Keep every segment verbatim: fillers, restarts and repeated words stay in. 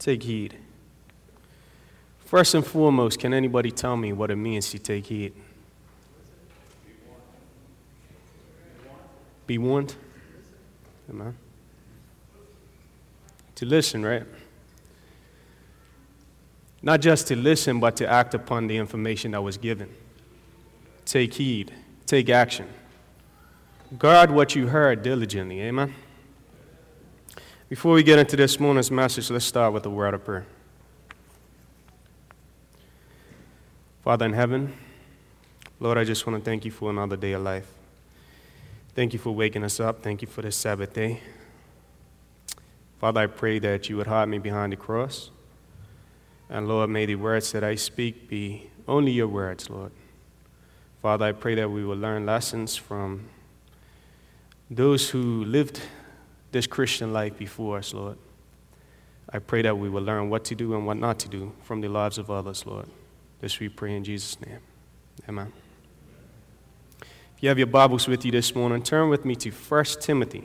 Take heed. First and foremost, can anybody tell me what it means to take heed? Be warned? Amen. To listen, right? Not just to listen, but to act upon the information that was given. Take heed. Take action. Guard what you heard diligently. Amen. Before we get into this morning's message, let's start with a word of prayer. Father in heaven, Lord, I just want to thank you for another day of life. Thank you for waking us up. Thank you for this Sabbath day. Father, I pray that you would hide me behind the cross. And Lord, may the words that I speak be only your words, Lord. Father, I pray that we will learn lessons from those who lived this Christian life before us, Lord. I pray that we will learn what to do and what not to do from the lives of others, Lord. This we pray in Jesus' name. Amen. If you have your Bibles with you this morning, turn with me to First Timothy.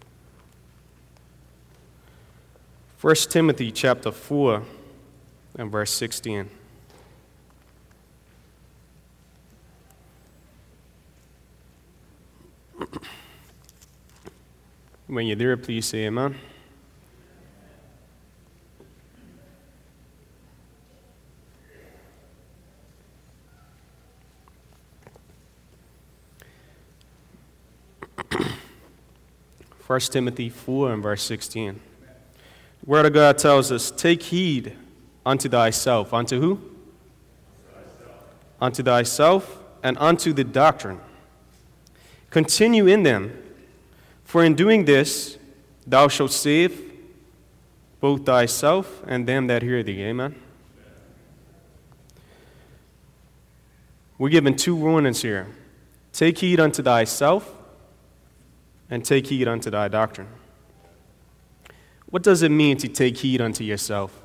First Timothy chapter four and verse sixteen. When you're there, please say amen. First Timothy four and verse sixteen. The Word of God tells us, take heed unto thyself. Unto who? Thyself. Unto thyself and unto the doctrine. Continue in them, for in doing this thou shalt save both thyself and them that hear thee. Amen. We're given two warnings here. Take heed unto thyself and take heed unto thy doctrine. What does it mean to take heed unto yourself?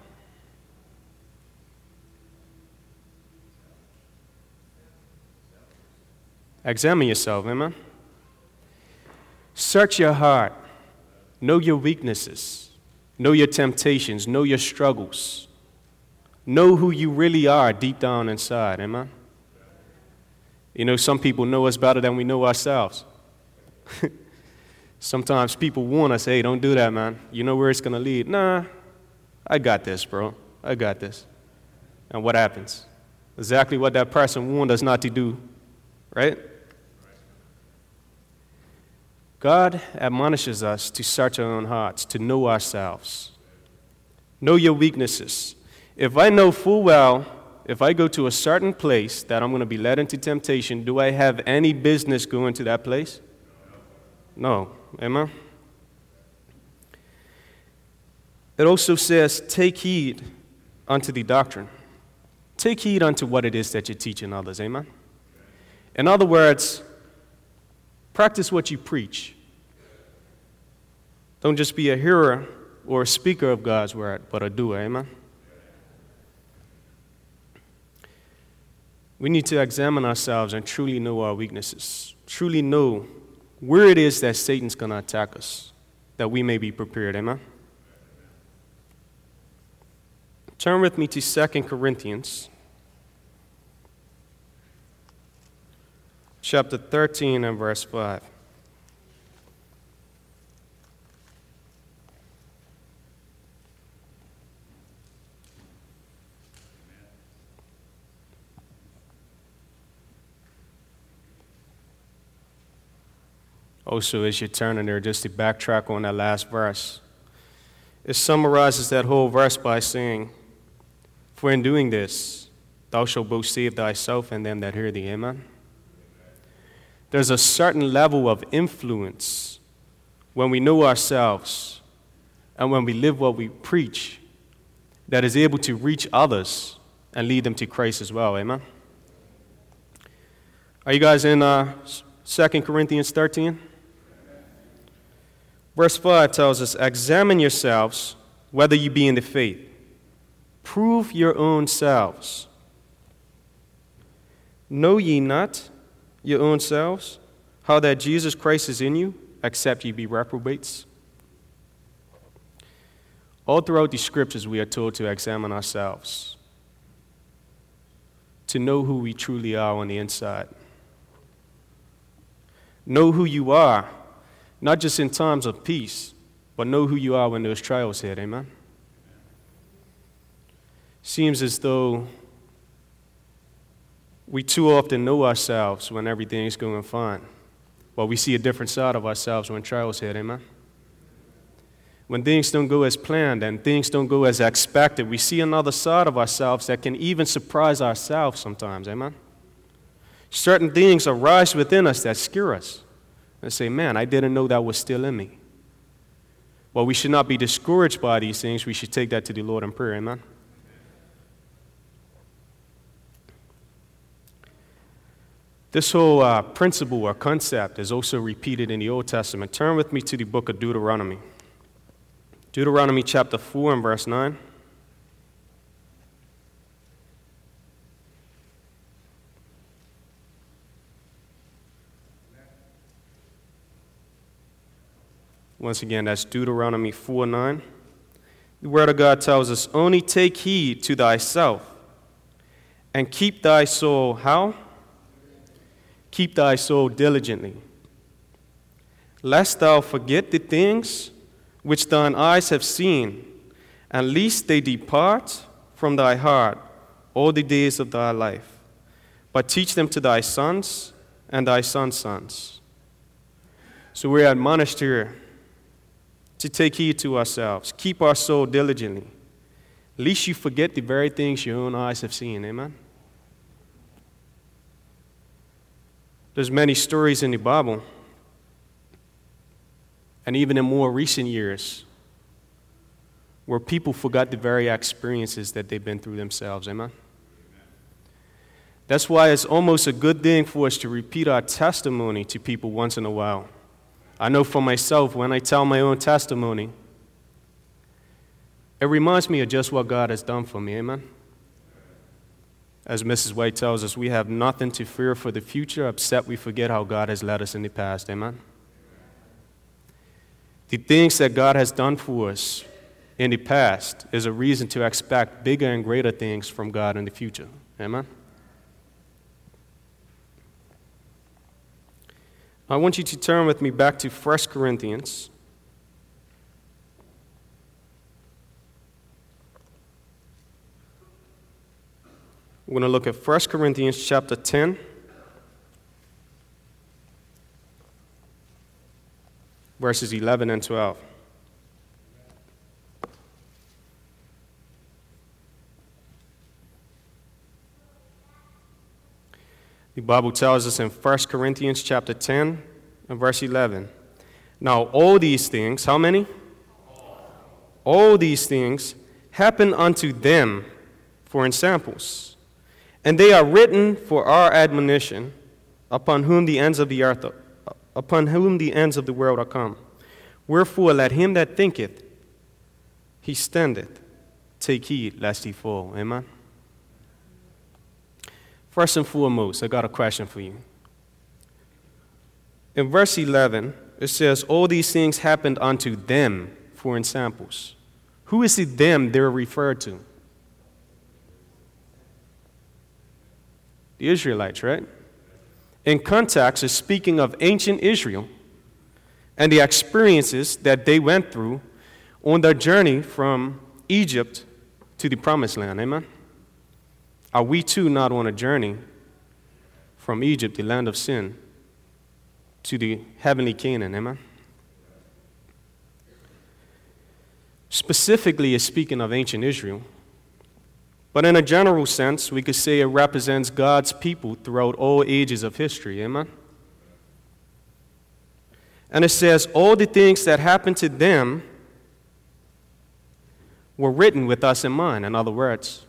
Examine yourself, amen? Search your heart. Know your weaknesses. Know your temptations. Know your struggles. Know who you really are deep down inside, amen? You know, some people know us better than we know ourselves. Sometimes people warn us, hey, don't do that, man. You know where it's going to lead. Nah, I got this, bro. I got this. And what happens? Exactly what that person warned us not to do, right? God admonishes us to search our own hearts, to know ourselves. Know your weaknesses. If I know full well, if I go to a certain place that I'm going to be led into temptation, do I have any business going to that place? No. Amen? It also says, take heed unto the doctrine. Take heed unto what it is that you're teaching others. Amen? In other words, practice what you preach. Don't just be a hearer or a speaker of God's word, but a doer. Amen? We need to examine ourselves and truly know our weaknesses. Truly know where it is that Satan's going to attack us, that we may be prepared. Amen? Turn with me to Second Corinthians chapter thirteen and verse five. Also, as you're turning there, just to backtrack on that last verse, it summarizes that whole verse by saying, for in doing this, thou shalt both save thyself and them that hear thee. Amen? There's a certain level of influence when we know ourselves and when we live what we preach that is able to reach others and lead them to Christ as well. Amen? Are you guys in uh, Second Corinthians thirteen? Verse five tells us, examine yourselves whether you be in the faith. Prove your own selves. Know ye not your own selves how that Jesus Christ is in you, except ye be reprobates? All throughout the scriptures, we are told to examine ourselves, to know who we truly are on the inside. Know who you are, not just in times of peace, but know who you are when those trials hit, amen? Seems as though we too often know ourselves when everything's going fine, but we see a different side of ourselves when trials hit, amen? When things don't go as planned and things don't go as expected, we see another side of ourselves that can even surprise ourselves sometimes, amen? Certain things arise within us that scare us and say, man, I didn't know that was still in me. Well, we should not be discouraged by these things. We should take that to the Lord in prayer, amen? This whole uh, principle or concept is also repeated in the Old Testament. Turn with me to the book of Deuteronomy. Deuteronomy chapter four and verse nine. Once again, that's Deuteronomy four nine. The Word of God tells us, only take heed to thyself and keep thy soul, how? Keep thy soul diligently, lest thou forget the things which thine eyes have seen, and lest they depart from thy heart all the days of thy life. But teach them to thy sons and thy sons' sons. So we're admonished here to take heed to ourselves, keep our soul diligently, lest you forget the very things your own eyes have seen. Amen? There's many stories in the Bible, and even in more recent years, where people forgot the very experiences that they've been through themselves. Amen? That's why it's almost a good thing for us to repeat our testimony to people once in a while. I know for myself, when I tell my own testimony, it reminds me of just what God has done for me. Amen? As Missus White tells us, we have nothing to fear for the future except we forget how God has led us in the past. Amen? The things that God has done for us in the past is a reason to expect bigger and greater things from God in the future. Amen? I want you to turn with me back to First Corinthians. We're going to look at First Corinthians chapter ten. Verses eleven and twelve. The Bible tells us in First Corinthians chapter ten and verse eleven. Now all these things, how many? All these things happen unto them for ensamples, and they are written for our admonition, upon whom the ends of the earth, upon whom the ends of the world are come. Wherefore let him that thinketh he standeth take heed lest he fall. Amen? First and foremost, I got a question for you. In verse eleven, it says, all these things happened unto them for ensamples. Who is it them they're referred to? The Israelites, right? In context, it's speaking of ancient Israel and the experiences that they went through on their journey from Egypt to the Promised Land. Amen? Are we too not on a journey from Egypt, the land of sin, to the heavenly Canaan? Amen? Specifically, it's speaking of ancient Israel. But in a general sense, we could say it represents God's people throughout all ages of history. Amen? And it says, all the things that happened to them were written with us in mind. In other words,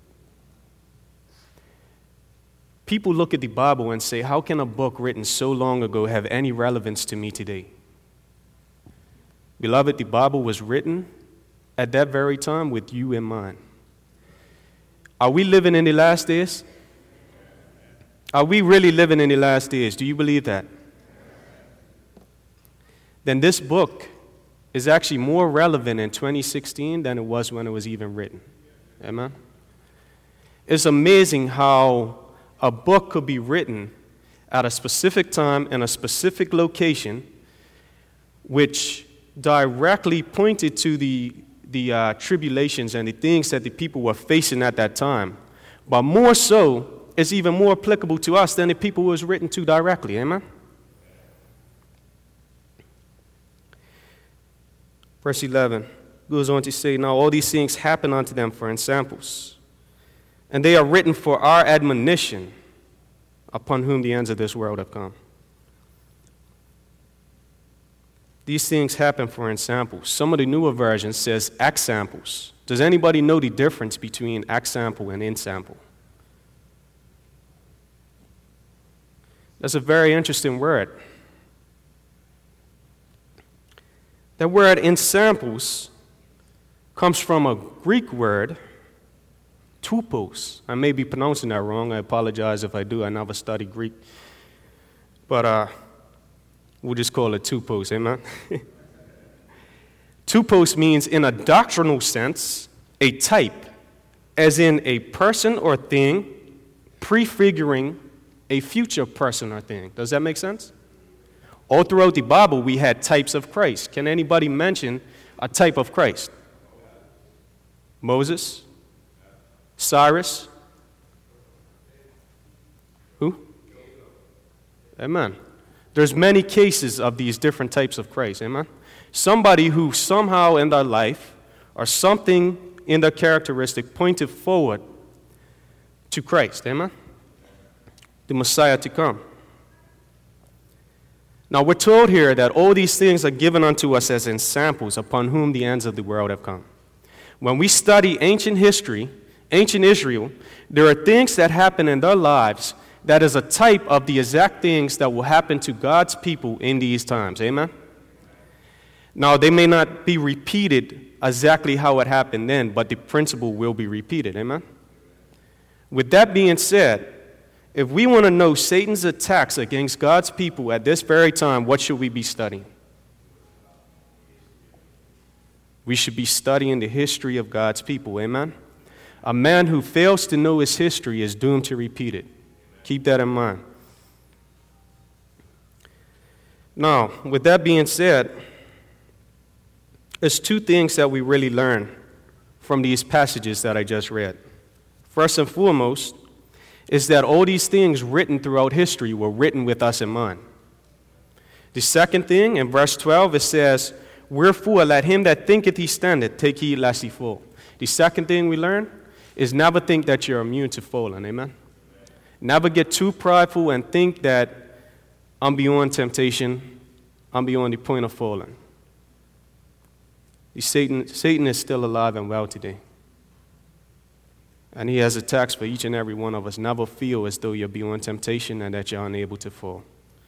people look at the Bible and say, how can a book written so long ago have any relevance to me today? Beloved, the Bible was written at that very time with you in mind. Are we living in the last days? Are we really living in the last days? Do you believe that? Then this book is actually more relevant in twenty sixteen than it was when it was even written. Amen? It's amazing how a book could be written at a specific time in a specific location, which directly pointed to the, the uh, tribulations and the things that the people were facing at that time. But more so, it's even more applicable to us than the people it was written to directly. Amen? Verse eleven goes on to say, now all these things happen unto them for ensamples, and they are written for our admonition, upon whom the ends of this world have come. These things happen for ensamples. Some of the newer versions says examples. Does anybody know the difference between example and ensample? That's a very interesting word. The word ensamples comes from a Greek word, tupos. I may be pronouncing that wrong. I apologize if I do. I never studied Greek. But uh, we'll just call it tupos, amen? Tupos means, in a doctrinal sense, a type, as in a person or thing prefiguring a future person or thing. Does that make sense? All throughout the Bible, we had types of Christ. Can anybody mention a type of Christ? Moses? Cyrus? Who? Amen. There's many cases of these different types of Christ. Amen. Somebody who somehow in their life or something in their characteristic pointed forward to Christ. Amen. The Messiah to come. Now we're told here that all these things are given unto us as ensamples upon whom the ends of the world have come. When we study ancient history, ancient Israel, there are things that happen in their lives that is a type of the exact things that will happen to God's people in these times. Amen? Now, they may not be repeated exactly how it happened then, but the principle will be repeated. Amen? With that being said, if we want to know Satan's attacks against God's people at this very time, what should we be studying? We should be studying the history of God's people. Amen? A man who fails to know his history is doomed to repeat it. Keep that in mind. Now, with that being said, there's two things that we really learn from these passages that I just read. First and foremost is that all these things written throughout history were written with us in mind. The second thing, in verse twelve, it says, wherefore let him that thinketh he standeth take heed lest he fall. The second thing we learn is never think that you're immune to falling. Amen? Never get too prideful and think that I'm beyond temptation, I'm beyond the point of falling. The Satan, Satan is still alive and well today. And he has attacks for each and every one of us. Never feel as though you're beyond temptation and that you're unable to fall.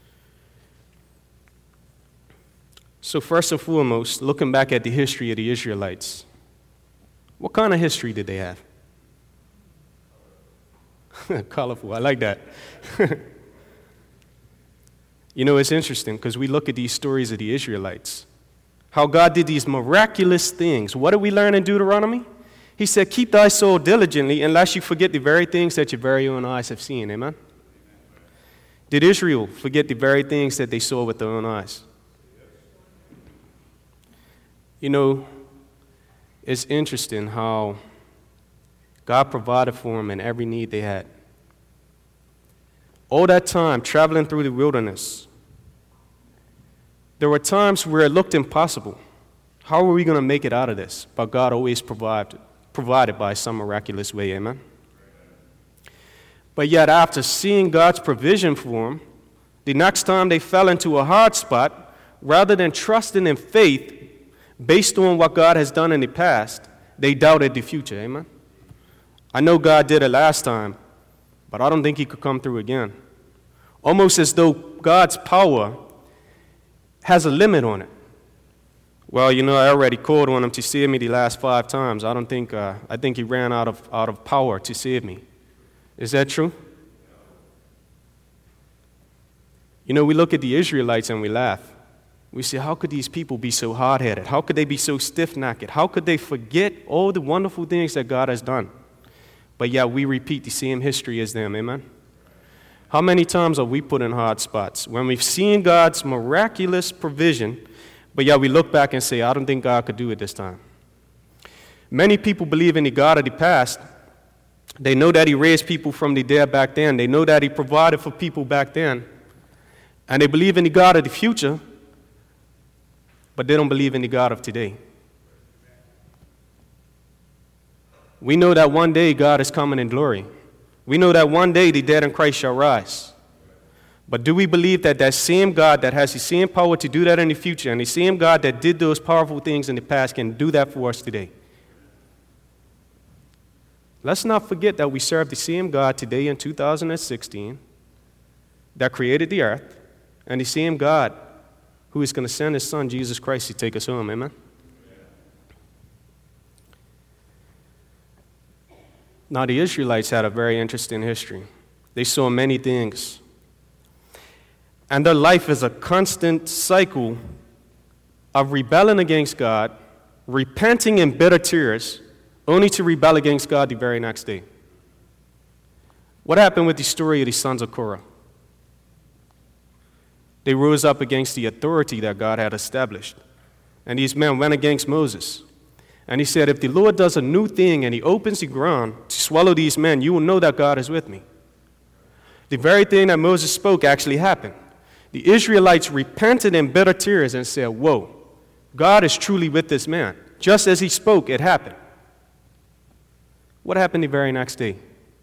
So first and foremost, looking back at the history of the Israelites, what kind of history did they have? Colorful. I like that. You know, it's interesting because we look at these stories of the Israelites, how God did these miraculous things. What do we learn in Deuteronomy? He said, keep thy soul diligently, unless you forget the very things that your very own eyes have seen. Amen? Did Israel forget the very things that they saw with their own eyes? You know, it's interesting how God provided for them in every need they had. All that time traveling through the wilderness, there were times where it looked impossible. How are we going to make it out of this? But God always provided, provided by some miraculous way, amen? But yet after seeing God's provision for them, the next time they fell into a hard spot, rather than trusting in faith based on what God has done in the past, they doubted the future, amen? I know God did it last time, but I don't think he could come through again. Almost as though God's power has a limit on it. Well, you know, I already called on him to save me the last five times. I don't think, uh, I think he ran out of, out of power to save me. Is that true? You know, we look at the Israelites and we laugh. We say, how could these people be so hard-headed? How could they be so stiff-necked? How could they forget all the wonderful things that God has done? But yet we repeat the same history as them, amen? How many times are we put in hard spots when we've seen God's miraculous provision, but yet we look back and say, I don't think God could do it this time? Many people believe in the God of the past. They know that he raised people from the dead back then. They know that he provided for people back then. And they believe in the God of the future, but they don't believe in the God of today. We know that one day God is coming in glory. We know that one day the dead in Christ shall rise. But do we believe that that same God that has the same power to do that in the future and the same God that did those powerful things in the past can do that for us today? Let's not forget that we serve the same God today in two thousand sixteen that created the earth, and the same God who is going to send his son, Jesus Christ, to take us home. Amen? Now, the Israelites had a very interesting history. They saw many things. And their life is a constant cycle of rebelling against God, repenting in bitter tears, only to rebel against God the very next day. What happened with the story of the sons of Korah? They rose up against the authority that God had established. And these men went against Moses. And he said, if the Lord does a new thing and he opens the ground to swallow these men, you will know that God is with me. The very thing that Moses spoke actually happened. The Israelites repented in bitter tears and said, whoa, God is truly with this man. Just as he spoke, it happened. What happened the very next day?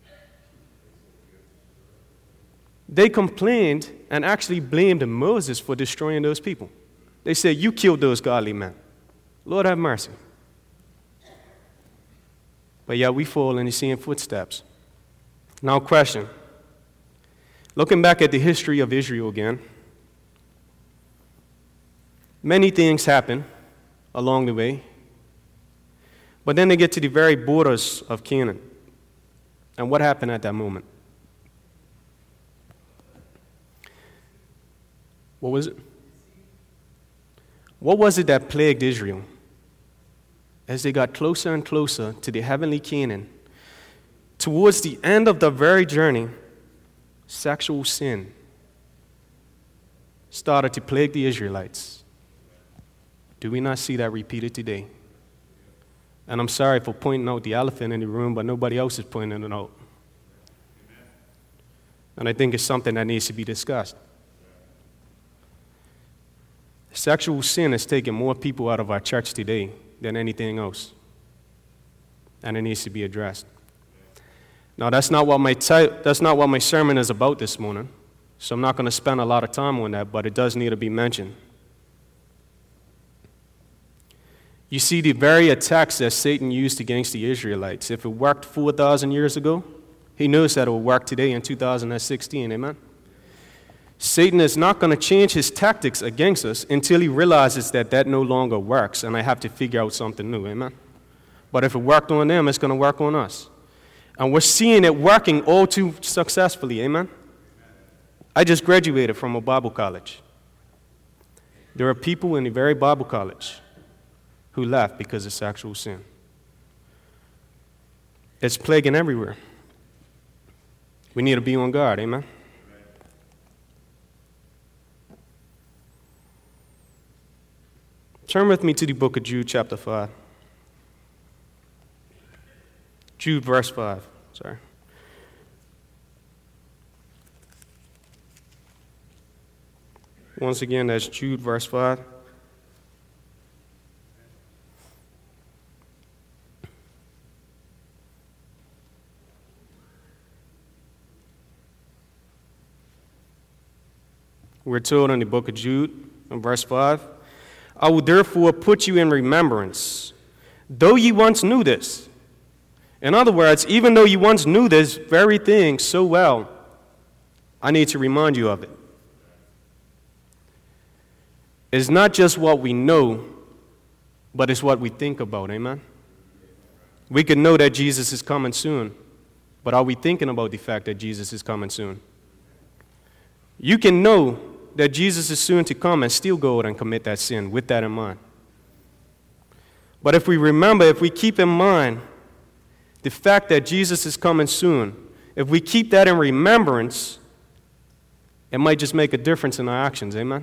They complained and actually blamed Moses for destroying those people. They said, you killed those godly men. Lord have mercy. But yet we fall in the same footsteps. Now, question. Looking back at the history of Israel again, many things happen along the way. But then they get to the very borders of Canaan. And what happened at that moment? What was it? What was it that plagued Israel? As they got closer and closer to the heavenly Canaan, towards the end of the very journey, sexual sin started to plague the Israelites. Do we not see that repeated today? And I'm sorry for pointing out the elephant in the room, but nobody else is pointing it out. And I think it's something that needs to be discussed. Sexual sin has taken more people out of our church today than anything else. And it needs to be addressed. Now, that's not what my ti- that's not what my sermon is about this morning, so I'm not going to spend a lot of time on that, but it does need to be mentioned. You see, the very attacks that Satan used against the Israelites, if it worked four thousand years ago, he knows that it will work today in two thousand sixteen, amen? Satan is not going to change his tactics against us until he realizes that that no longer works, and I have to figure out something new, amen? But if it worked on them, it's going to work on us. And we're seeing it working all too successfully, amen? I just graduated from a Bible college. There are people in the very Bible college who left because of sexual sin. It's plaguing everywhere. We need to be on guard, amen? Turn with me to the book of Jude, chapter five. Jude, verse five. Sorry. Once again, that's Jude, verse five. We're told in the book of Jude, in verse five, I will therefore put you in remembrance, though ye once knew this. In other words, even though you once knew this very thing so well, I need to remind you of it. It's not just what we know, but it's what we think about, amen? We can know that Jesus is coming soon, but are we thinking about the fact that Jesus is coming soon? You can know that Jesus is soon to come and still go out and commit that sin with that in mind. But if we remember, if we keep in mind the fact that Jesus is coming soon, if we keep that in remembrance, it might just make a difference in our actions. Amen?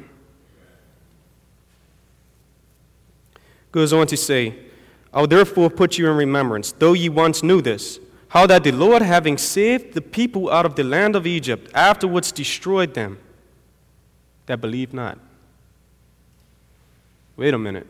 Goes on to say, I'll therefore put you in remembrance, though ye once knew this, how that the Lord, having saved the people out of the land of Egypt, afterwards destroyed them that believed not. Wait a minute.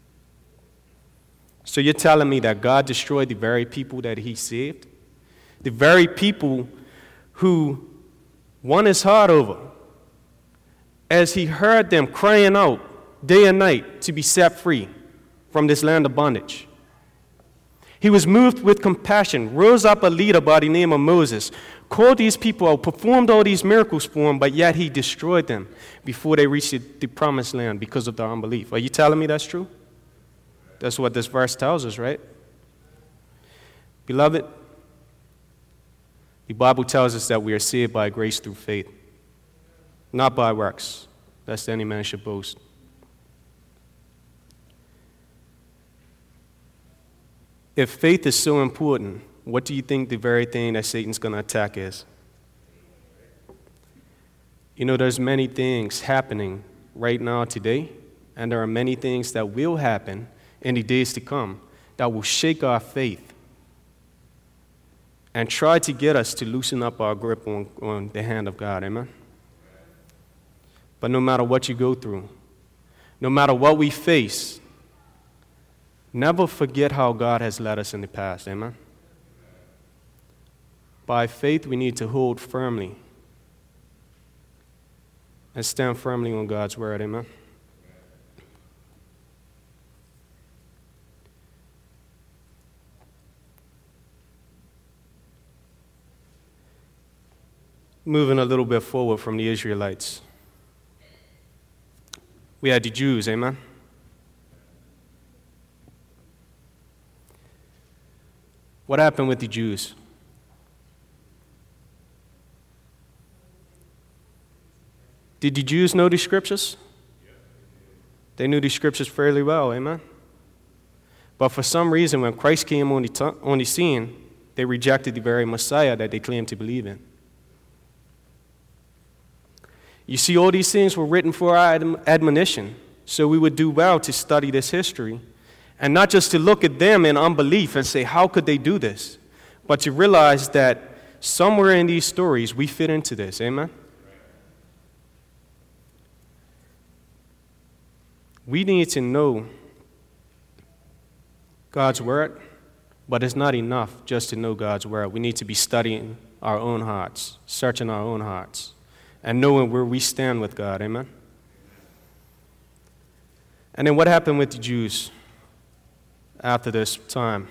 So you're telling me that God destroyed the very people that he saved? The very people who won his heart over as he heard them crying out day and night to be set free from this land of bondage. He was moved with compassion, rose up a leader by the name of Moses, called these people out, performed all these miracles for him, but yet he destroyed them before they reached the, the promised land because of their unbelief. Are you telling me that's true? That's what this verse tells us, right? Beloved, the Bible tells us that we are saved by grace through faith, not by works, lest any man should boast. If faith is so important, what do you think the very thing that Satan's going to attack is? You know, there's many things happening right now today, and there are many things that will happen in the days to come that will shake our faith and try to get us to loosen up our grip on, on the hand of God. Amen? But no matter what you go through, no matter what we face, never forget how God has led us in the past. Amen? By faith, we need to hold firmly and stand firmly on God's word. Amen? Moving a little bit forward from the Israelites, we had the Jews. Amen? What happened with the Jews? Did the Jews know the scriptures? They knew the scriptures fairly well, amen? But for some reason, when Christ came on the, t- on the scene, they rejected the very Messiah that they claimed to believe in. You see, all these things were written for our adm- admonition, so we would do well to study this history. And not just to look at them in unbelief and say, how could they do this? But to realize that somewhere in these stories, we fit into this. Amen? We need to know God's word, but it's not enough just to know God's word. We need to be studying our own hearts, searching our own hearts, and knowing where we stand with God. Amen? And then what happened with the Jews after this time?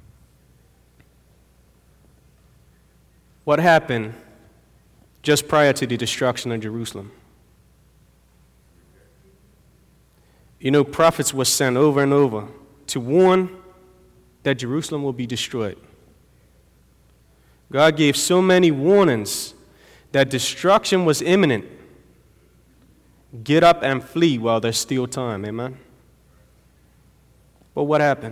What happened just prior to the destruction of Jerusalem? You know, prophets were sent over and over to warn that Jerusalem will be destroyed. God gave so many warnings that destruction was imminent. Get up and flee while there's still time. Amen? But what happened?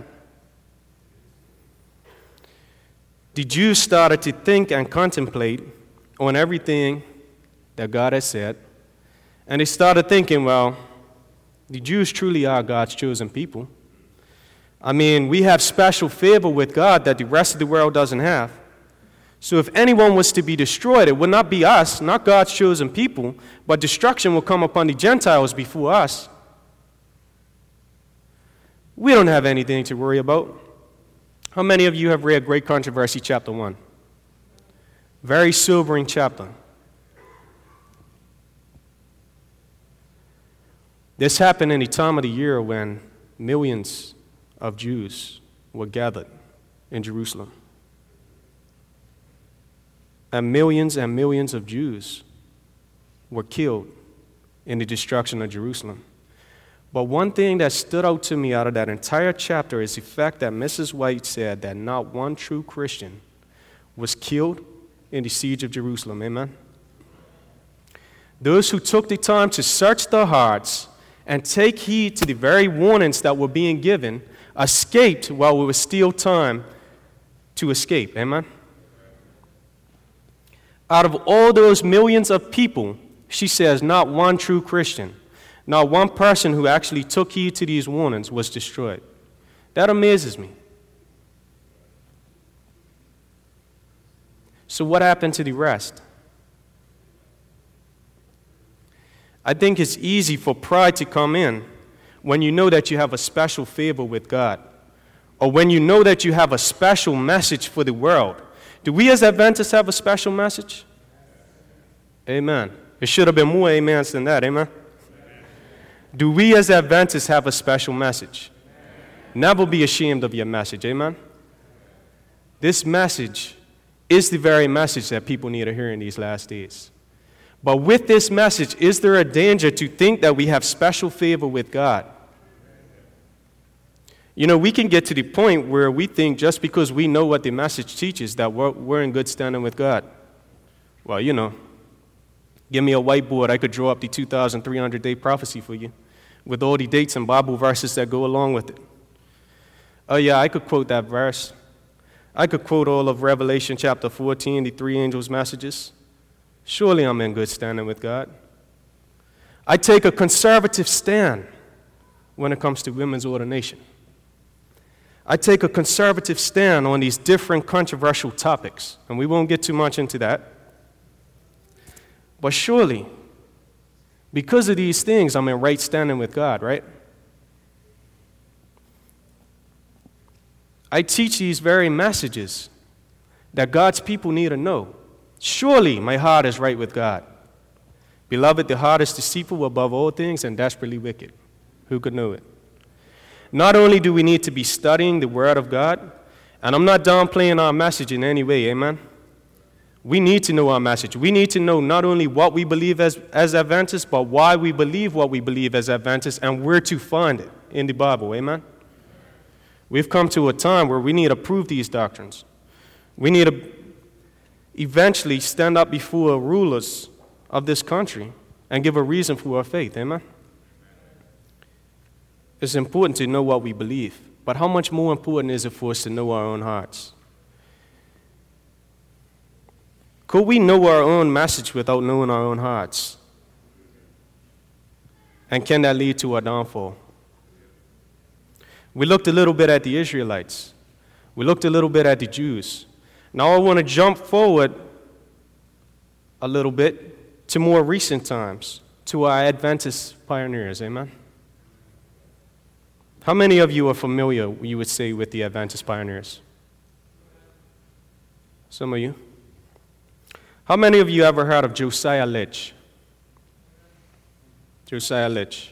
The Jews started to think and contemplate on everything that God has said, and they started thinking, well, the Jews truly are God's chosen people. I mean, we have special favor with God that the rest of the world doesn't have. So if anyone was to be destroyed, it would not be us, not God's chosen people, but destruction will come upon the Gentiles before us. We don't have anything to worry about. How many of you have read Great Controversy, chapter one? Very sobering chapter. This happened in the time of the year when millions of Jews were gathered in Jerusalem. And millions and millions of Jews were killed in the destruction of Jerusalem. But one thing that stood out to me out of that entire chapter is the fact that Missus White said that not one true Christian was killed in the siege of Jerusalem. Amen? Those who took the time to search their hearts and take heed to the very warnings that were being given escaped while it was still time to escape. Amen? Out of all those millions of people, she says not one true Christian, not one person who actually took heed to these warnings was destroyed. That amazes me. So what happened to the rest? I think it's easy for pride to come in when you know that you have a special favor with God, or when you know that you have a special message for the world. Do we as Adventists have a special message? Amen. It should have been more amens than that, amen? Do we as Adventists have a special message? Never be ashamed of your message, amen? This message is the very message that people need to hear in these last days. But with this message, is there a danger to think that we have special favor with God? You know, we can get to the point where we think just because we know what the message teaches that we're, we're in good standing with God. Well, you know, give me a whiteboard, I could draw up the two thousand three hundred day prophecy for you with all the dates and Bible verses that go along with it. Oh yeah, I could quote that verse. I could quote all of Revelation chapter fourteen, the three angels' messages. Surely I'm in good standing with God. I take a conservative stand when it comes to women's ordination. I take a conservative stand on these different controversial topics, and we won't get too much into that. But surely, because of these things, I'm in right standing with God, right? I teach these very messages that God's people need to know. Surely my heart is right with God. Beloved, the heart is deceitful above all things and desperately wicked. Who could know it? Not only do we need to be studying the Word of God, and I'm not downplaying our message in any way, amen? We need to know our message. We need to know not only what we believe as, as Adventists, but why we believe what we believe as Adventists and where to find it in the Bible, amen? We've come to a time where we need to prove these doctrines. We need to eventually stand up before rulers of this country and give a reason for our faith, amen? It's important to know what we believe, but how much more important is it for us to know our own hearts? Could we know our own message without knowing our own hearts? And can that lead to our downfall? We looked a little bit at the Israelites. We looked a little bit at the Jews. Now I want to jump forward a little bit to more recent times, to our Adventist pioneers, amen? How many of you are familiar, you would say, with the Adventist pioneers? Some of you. How many of you ever heard of Josiah Litch? Josiah Litch.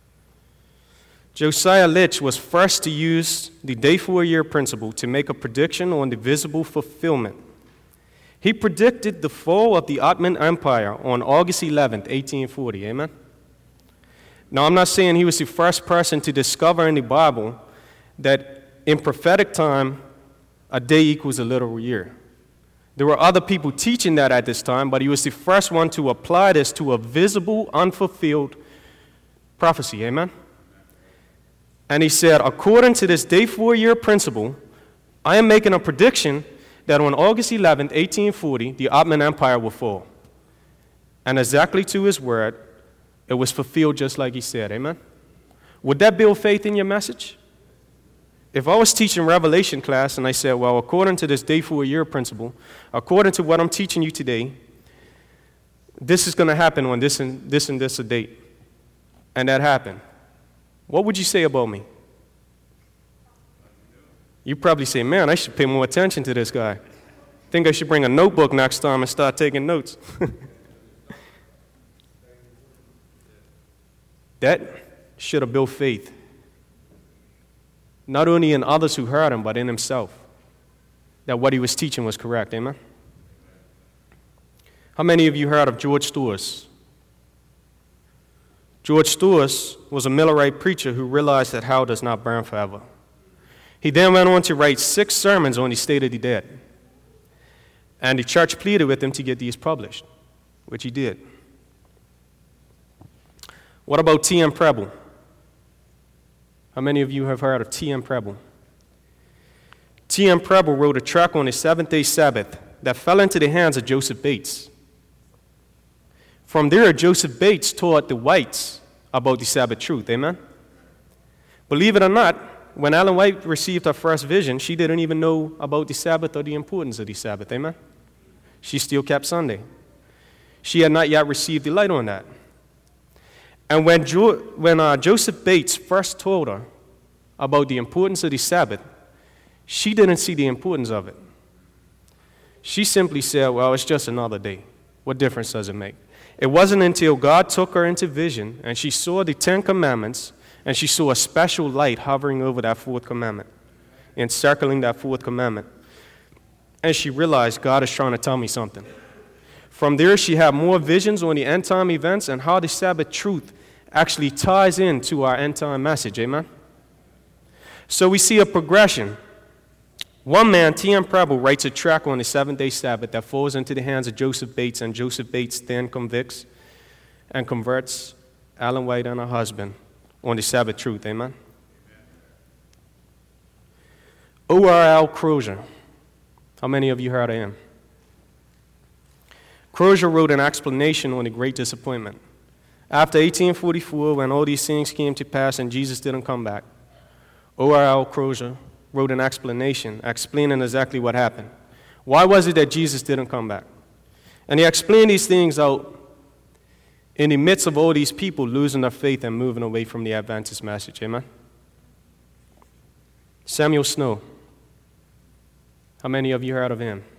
Josiah Litch was first to use the day for a year principle to make a prediction on the visible fulfillment. He predicted the fall of the Ottoman Empire on August eleventh, eighteen forty. Amen? Now, I'm not saying he was the first person to discover in the Bible that in prophetic time, a day equals a literal year. There were other people teaching that at this time, but he was the first one to apply this to a visible, unfulfilled prophecy. Amen? And he said, according to this day for a year principle, I am making a prediction that on August eleventh, eighteen forty, the Ottoman Empire will fall. And exactly to his word, it was fulfilled just like he said. Amen? Would that build faith in your message? If I was teaching Revelation class and I said, well, according to this day for a year principle, according to what I'm teaching you today, this is going to happen on this and this and this a date, and that happened, what would you say about me? You probably say, man, I should pay more attention to this guy. I think I should bring a notebook next time and start taking notes. That should have built faith, not only in others who heard him, but in himself, that what he was teaching was correct. Amen? How many of you heard of George Stouris? George Stouris was a Millerite preacher who realized that hell does not burn forever. He then went on to write six sermons on the state of the dead. And the church pleaded with him to get these published, which he did. What about T M Preble? How many of you have heard of T M Preble? T M Preble wrote a tract on the seventh-day Sabbath that fell into the hands of Joseph Bates. From there, Joseph Bates taught the whites about the Sabbath truth, amen? Believe it or not, when Ellen White received her first vision, she didn't even know about the Sabbath or the importance of the Sabbath, amen? She still kept Sunday. She had not yet received the light on that. And when, jo- when uh, Joseph Bates first told her about the importance of the Sabbath, she didn't see the importance of it. She simply said, well, it's just another day. What difference does it make? It wasn't until God took her into vision and she saw the Ten Commandments and she saw a special light hovering over that fourth commandment, encircling that fourth commandment. And she realized God is trying to tell me something. From there, she had more visions on the end time events and how the Sabbath truth actually ties into our end time message, amen? So we see a progression. One man, T M Preble, writes a tract on the seventh-day Sabbath that falls into the hands of Joseph Bates, and Joseph Bates then convicts and converts Ellen White and her husband on the Sabbath truth, amen? O R L Crozier. How many of you heard of him? Crozier wrote an explanation on the Great Disappointment. After eighteen forty-four, when all these things came to pass and Jesus didn't come back, O R L Crozier wrote an explanation explaining exactly what happened. Why was it that Jesus didn't come back? And he explained these things out in the midst of all these people losing their faith and moving away from the Adventist message, amen? Samuel Snow. How many of you heard of him?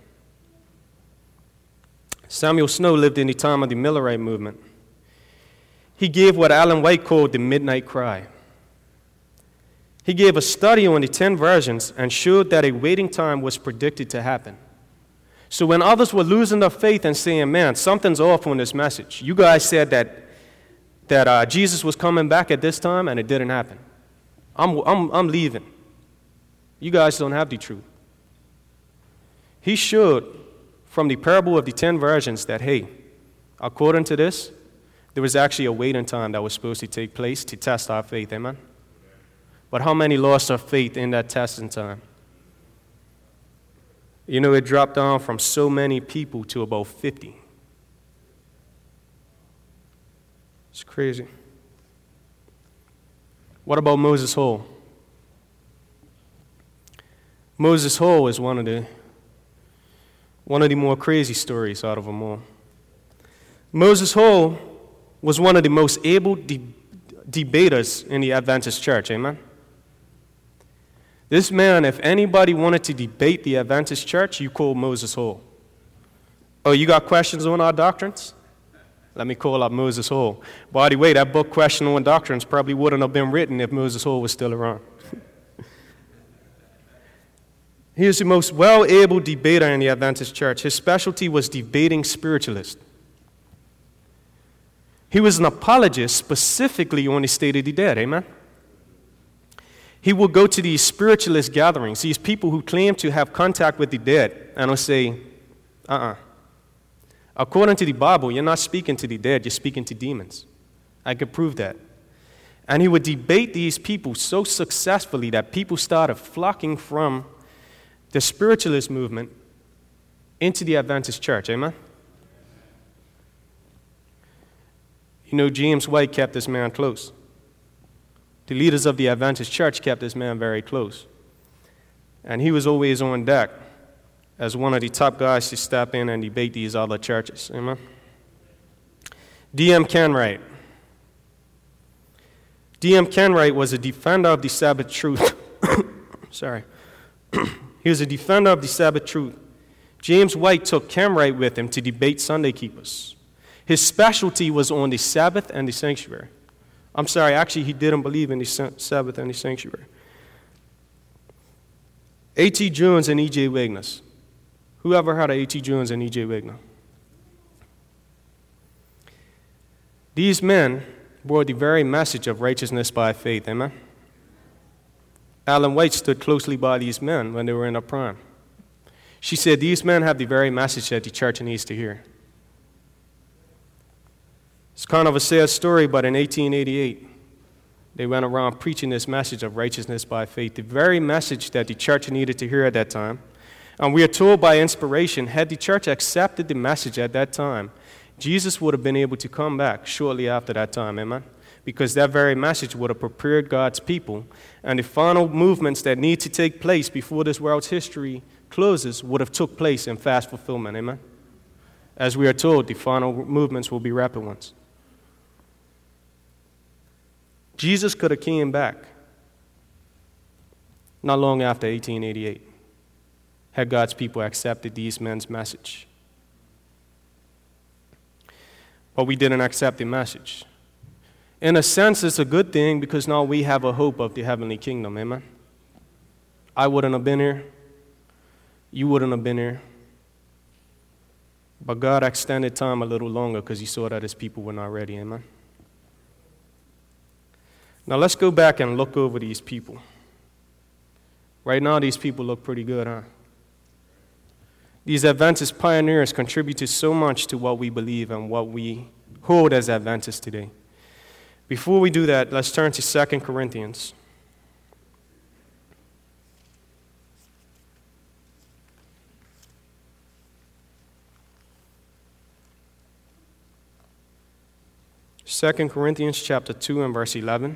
Samuel Snow lived in the time of the Millerite movement. He gave what Ellen White called the midnight cry. He gave a study on the ten versions and showed that a waiting time was predicted to happen. So when others were losing their faith and saying, man, something's off on this message, you guys said that, that uh, Jesus was coming back at this time, and it didn't happen. I'm, I'm, I'm leaving. You guys don't have the truth. He showed from the parable of the ten virgins that, hey, according to this, there was actually a waiting time that was supposed to take place to test our faith, amen? But how many lost their faith in that testing time? You know, it dropped down from so many people to about fifty. It's crazy. What about Moses Hall? Moses Hall is one of the one of the more crazy stories out of them all. Moses Hall was one of the most able de- debaters in the Adventist church, amen? This man, if anybody wanted to debate the Adventist church, you call Moses Hall. Oh, you got questions on our doctrines? Let me call up Moses Hall. By the way, that book, Question on Doctrines, probably wouldn't have been written if Moses Hall was still around. He was the most well-able debater in the Adventist church. His specialty was debating spiritualists. He was an apologist specifically on the state of the dead, amen? He would go to these spiritualist gatherings, these people who claim to have contact with the dead, and will say, uh-uh. According to the Bible, you're not speaking to the dead, you're speaking to demons. I could prove that. And he would debate these people so successfully that people started flocking from the spiritualist movement into the Adventist church, amen? You know, James White kept this man close. The leaders of the Adventist church kept this man very close. And he was always on deck as one of the top guys to step in and debate these other churches. Amen? D M Kenwright. D M Kenwright was a defender of the Sabbath truth. Sorry. He was a defender of the Sabbath truth. James White took Kenwright with him to debate Sunday keepers. His specialty was on the Sabbath and the sanctuary. I'm sorry, actually, he didn't believe in the Sabbath and the sanctuary. A T Jones and E J Wigner. Who ever heard of A T Jones and E J Wigner? These men bore the very message of righteousness by faith, amen? Ellen White stood closely by these men when they were in their prime. She said, these men have the very message that the church needs to hear. It's kind of a sad story, but in eighteen eighty-eight, they went around preaching this message of righteousness by faith, the very message that the church needed to hear at that time. And we are told by inspiration, had the church accepted the message at that time, Jesus would have been able to come back shortly after that time, amen? Because that very message would have prepared God's people, and the final movements that need to take place before this world's history closes would have took place in fast fulfillment, amen? As we are told, the final movements will be rapid ones. Jesus could have came back not long after eighteen eighty-eight, had God's people accepted these men's message. But we didn't accept the message. In a sense, it's a good thing because now we have a hope of the heavenly kingdom, amen? I wouldn't have been here. You wouldn't have been here. But God extended time a little longer because he saw that his people were not ready, amen? Now let's go back and look over these people. Right now, these people look pretty good, huh? These Adventist pioneers contributed so much to what we believe and what we hold as Adventists today. Before we do that, let's turn to Second Corinthians. Second Corinthians chapter two and verse eleven.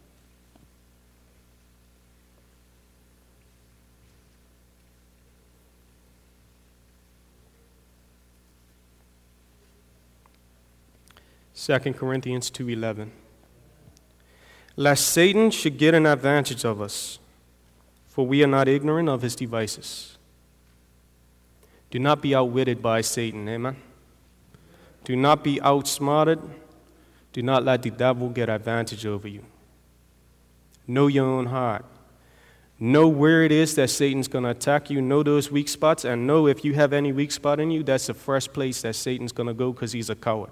Second Corinthians two eleven. Lest Satan should get an advantage of us, for we are not ignorant of his devices. Do not be outwitted by Satan, amen? Do not be outsmarted. Do not let the devil get advantage over you. Know your own heart. Know where it is that Satan's going to attack you. Know those weak spots, and know if you have any weak spot in you, that's the first place that Satan's going to go because he's a coward.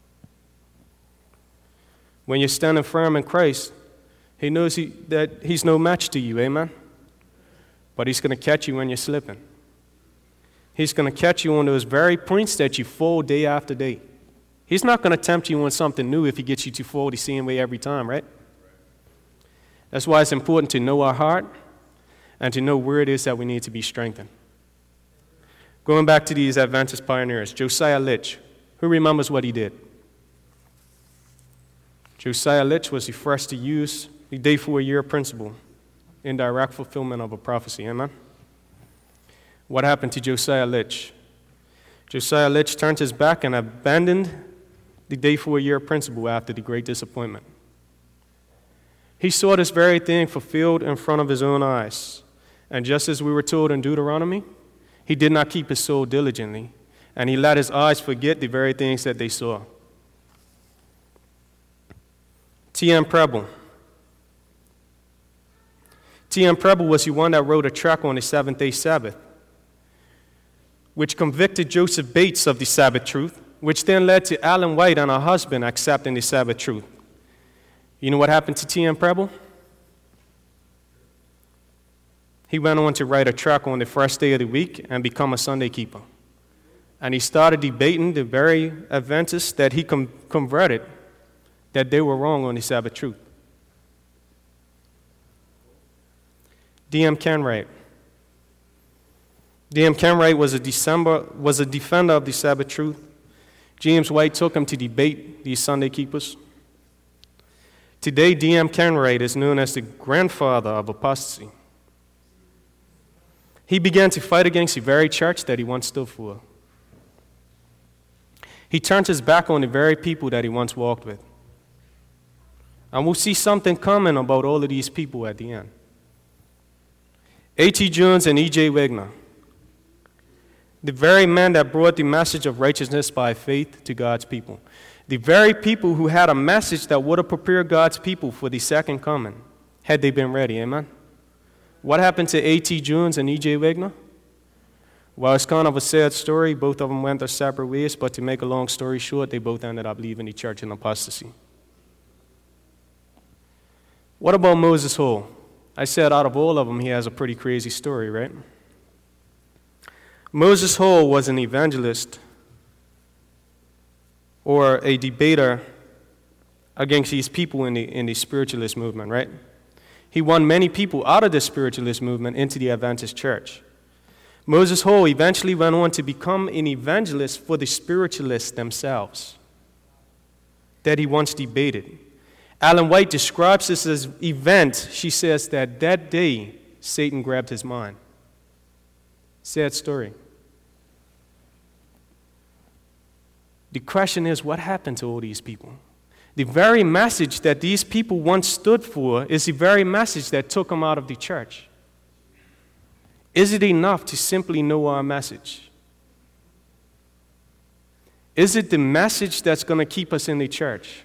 When you're standing firm in Christ, he knows he, that he's no match to you, amen? But he's going to catch you when you're slipping. He's going to catch you on those very points that you fall day after day. He's not going to tempt you on something new if he gets you to fall the same way every time, right? That's why it's important to know our heart and to know where it is that we need to be strengthened. Going back to these Adventist pioneers, Josiah Litch, who remembers what he did? Josiah Litch was the first to use the day for a year principle in direct fulfillment of a prophecy, amen? What happened to Josiah Litch? Josiah Litch turned his back and abandoned the day for a year principle after the great disappointment. He saw this very thing fulfilled in front of his own eyes. And just as we were told in Deuteronomy, he did not keep his soul diligently, and he let his eyes forget the very things that they saw. T M Preble. T M Preble was the one that wrote a tract on the seventh-day Sabbath, which convicted Joseph Bates of the Sabbath truth, which then led to Ellen White and her husband accepting the Sabbath truth. You know what happened to T M Preble? He went on to write a tract on the first day of the week and become a Sunday keeper. And he started debating the very Adventists that he com- converted, that they were wrong on the Sabbath truth. D M Kenwright. D M Kenwright was a, December, was a defender of the Sabbath truth. James White took him to debate these Sunday keepers. Today, D M Kenwright is known as the grandfather of apostasy. He began to fight against the very church that he once stood for. He turned his back on the very people that he once walked with. And we'll see something coming about all of these people at the end. A T Jones and E J Wagner, the very men that brought the message of righteousness by faith to God's people. The very people who had a message that would have prepared God's people for the second coming, had they been ready, amen? What happened to A T Jones and E J Wagner? Well, it's kind of a sad story. Both of them went their separate ways, but to make a long story short, they both ended up leaving the church in apostasy. What about Moses Hall? I said out of all of them, he has a pretty crazy story, right? Moses Hall was an evangelist or a debater against these people in the, in the spiritualist movement, right? He won many people out of the spiritualist movement into the Adventist church. Moses Hall eventually went on to become an evangelist for the spiritualists themselves that he once debated. Ellen White describes this as an event. She says that that day, Satan grabbed his mind. Sad story. The question is, what happened to all these people? The very message that these people once stood for is the very message that took them out of the church. Is it enough to simply know our message? Is it the message that's going to keep us in the church?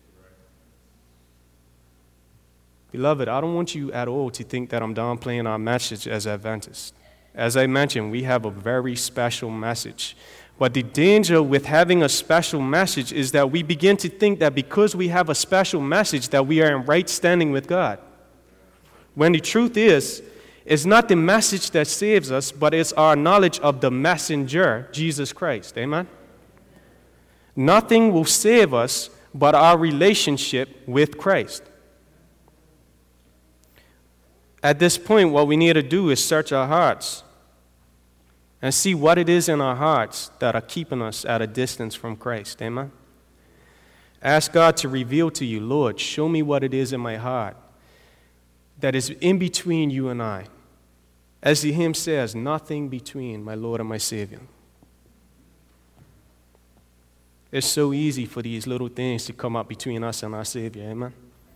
Beloved, I don't want you at all to think that I'm downplaying our message as Adventists. As I mentioned, we have a very special message. But the danger with having a special message is that we begin to think that because we have a special message that we are in right standing with God. When the truth is, it's not the message that saves us, but it's our knowledge of the messenger, Jesus Christ. Amen? Nothing will save us but our relationship with Christ. At this point, what we need to do is search our hearts and see what it is in our hearts that are keeping us at a distance from Christ. Amen? Ask God to reveal to you, Lord, show me what it is in my heart that is in between you and I. As the hymn says, nothing between my Lord and my Savior. It's so easy for these little things to come up between us and our Savior. Amen?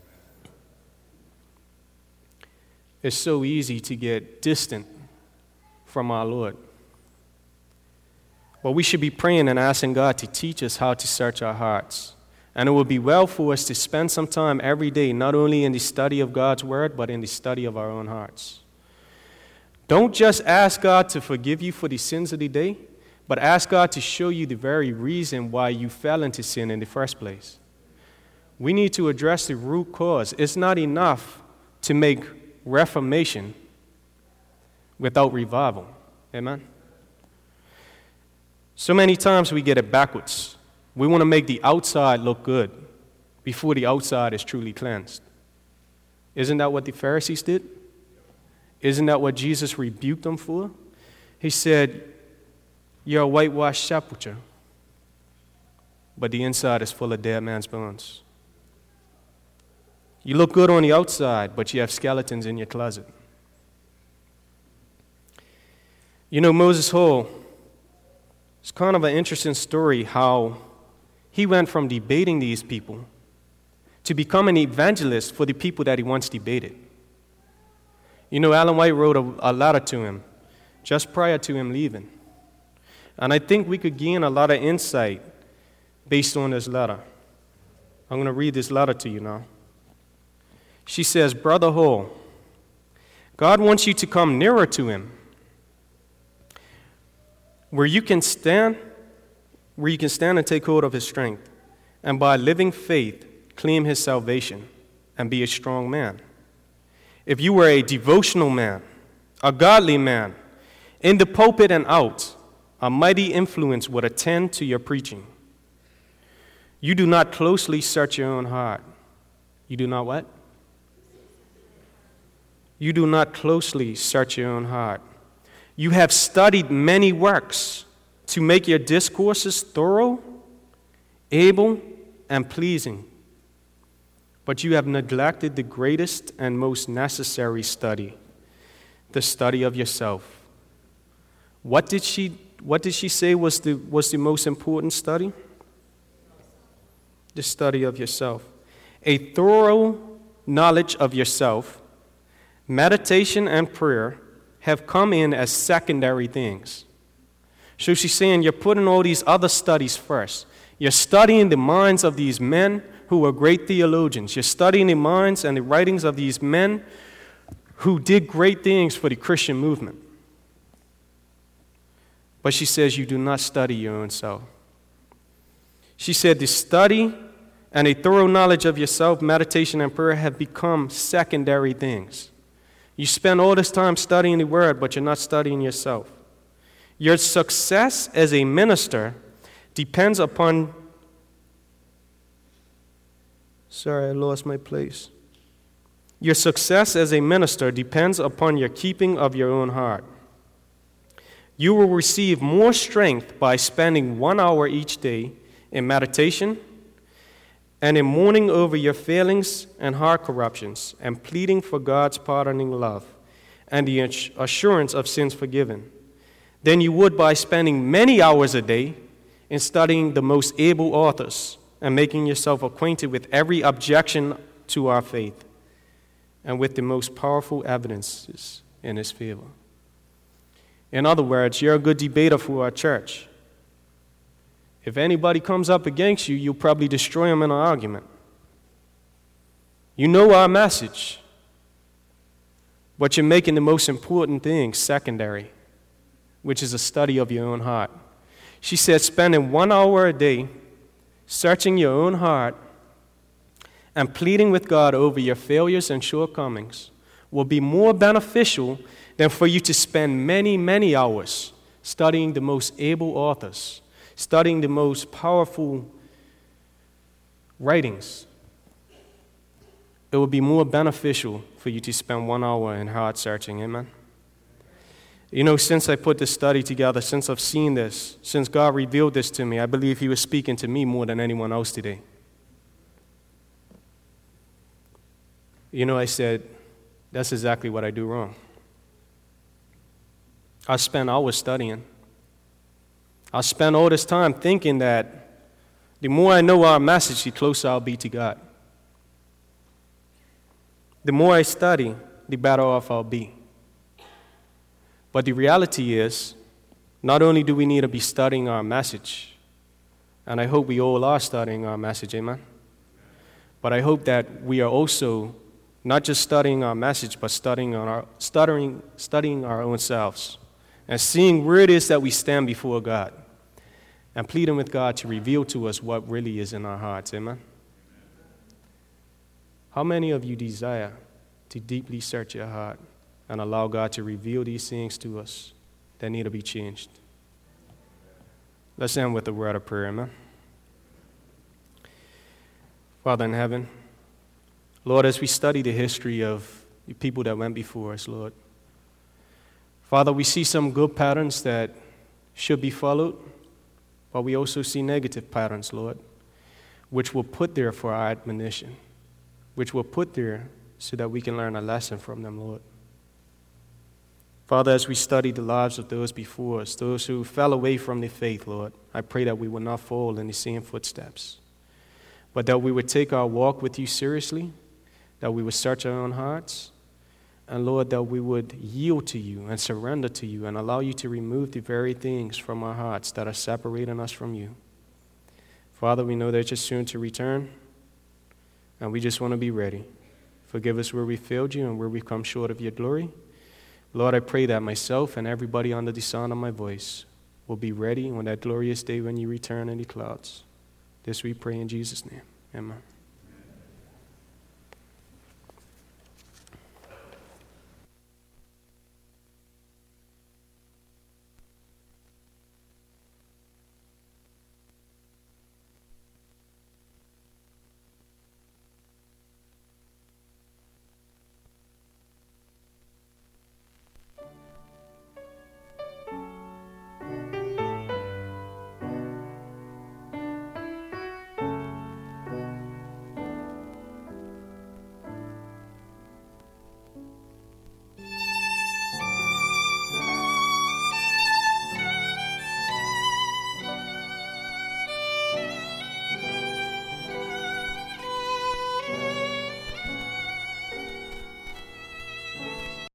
It's so easy to get distant from our Lord. Well, we should be praying and asking God to teach us how to search our hearts. And it would be well for us to spend some time every day, not only in the study of God's Word, but in the study of our own hearts. Don't just ask God to forgive you for the sins of the day, but ask God to show you the very reason why you fell into sin in the first place. We need to address the root cause. It's not enough to make reformation without revival. Amen? So many times we get it backwards. We want to make the outside look good before the outside is truly cleansed. Isn't that what the Pharisees did? Isn't that what Jesus rebuked them for? He said, you're a whitewashed sepulcher, but the inside is full of dead man's bones. You look good on the outside, but you have skeletons in your closet. You know, Moses Hall, it's kind of an interesting story how he went from debating these people to become an evangelist for the people that he once debated. You know, Ellen White wrote a, a letter to him just prior to him leaving. And I think we could gain a lot of insight based on this letter. I'm going to read this letter to you now. She says, Brother Hall, God wants you to come nearer to him, where you can stand, where you can stand and take hold of his strength, and by living faith, claim his salvation and be a strong man. If you were a devotional man, a godly man, in the pulpit and out, a mighty influence would attend to your preaching. You do not closely search your own heart. You do not what? You do not closely search your own heart. You have studied many works to make your discourses thorough, able, and pleasing. But you have neglected the greatest and most necessary study, the study of yourself. What did she, what did she say was the, was the most important study? The study of yourself. A thorough knowledge of yourself, meditation and prayer have come in as secondary things. So she's saying you're putting all these other studies first. You're studying the minds of these men who were great theologians. You're studying the minds and the writings of these men who did great things for the Christian movement. But she says you do not study your own self. She said the study and a thorough knowledge of yourself, meditation and prayer have become secondary things. You spend all this time studying the Word, but you're not studying yourself. Your success as a minister depends upon Sorry, I lost my place. Your success as a minister depends upon your keeping of your own heart. You will receive more strength by spending one hour each day in meditation and in mourning over your failings and heart corruptions and pleading for God's pardoning love and the assurance of sins forgiven, than you would by spending many hours a day in studying the most able authors and making yourself acquainted with every objection to our faith and with the most powerful evidences in his favor. In other words, you're a good debater for our church. If anybody comes up against you, you'll probably destroy them in an argument. You know our message, but you're making the most important thing secondary, which is a study of your own heart. She said spending one hour a day searching your own heart and pleading with God over your failures and shortcomings will be more beneficial than for you to spend many, many hours studying the most able authors, studying the most powerful writings. It will be more beneficial for you to spend one hour in heart searching. Amen? You know, since I put this study together, since I've seen this, since God revealed this to me, I believe he was speaking to me more than anyone else today. You know, I said, that's exactly what I do wrong. I spend hours studying. I spend all this time thinking that the more I know our message, the closer I'll be to God. The more I study, the better off I'll be. But the reality is, not only do we need to be studying our message, and I hope we all are studying our message, amen? But I hope that we are also not just studying our message, but studying our, studying, studying our own selves and seeing where it is that we stand before God and pleading with God to reveal to us what really is in our hearts, amen? How many of you desire to deeply search your heart and allow God to reveal these things to us that need to be changed? Let's end with a word of prayer, amen? Father in heaven, Lord, as we study the history of the people that went before us, Lord, Father, we see some good patterns that should be followed, but we also see negative patterns, Lord, which were put there for our admonition, which were put there so that we can learn a lesson from them, Lord. Father, as we study the lives of those before us, those who fell away from the faith, Lord, I pray that we will not fall in the same footsteps, but that we would take our walk with you seriously, that we would search our own hearts, and Lord, that we would yield to you and surrender to you and allow you to remove the very things from our hearts that are separating us from you. Father, we know that you're soon to return, and we just want to be ready. Forgive us where we failed you and where we've come short of your glory. Lord, I pray that myself and everybody under the sound of my voice will be ready on that glorious day when you return in the clouds. This we pray in Jesus' name. Amen.